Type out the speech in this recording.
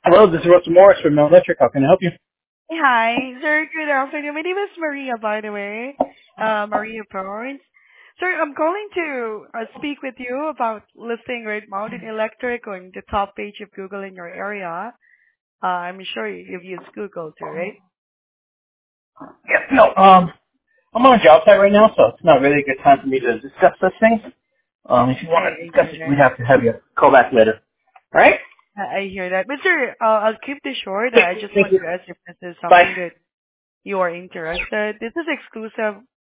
Hello, this is Russell Morris from Mel Electric. How can I help you? Hi, sir. Good afternoon. My name is Maria, by the way. Maria Barnes. Sir, I'm calling to speak with you about listing Red Mountain Electric on the top page of Google in your area. I'm sure you've used Google too, right? Yeah, no, I'm on a job site right now, so it's not really a good time for me to discuss such things. If you want to I discuss hear it, we that. have to have you call back later. All right? I hear that. But sir, I'll keep this short. Okay, I just thank want you. to ask if this is Bye. something that you are interested. This is exclusive